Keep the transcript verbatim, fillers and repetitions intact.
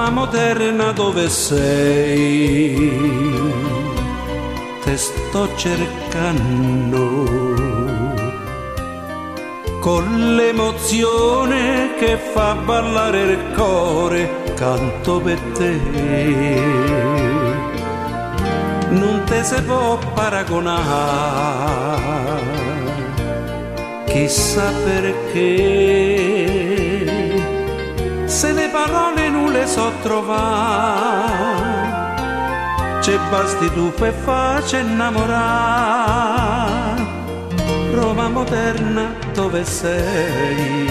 Roma moderna dove sei? Te sto cercando con l'emozione che fa ballare il cuore, canto per te. Non te si può paragonare, chissà perché, se le parole non le so trovare, c'è basti tu per farci innamorare. Roma moderna dove sei?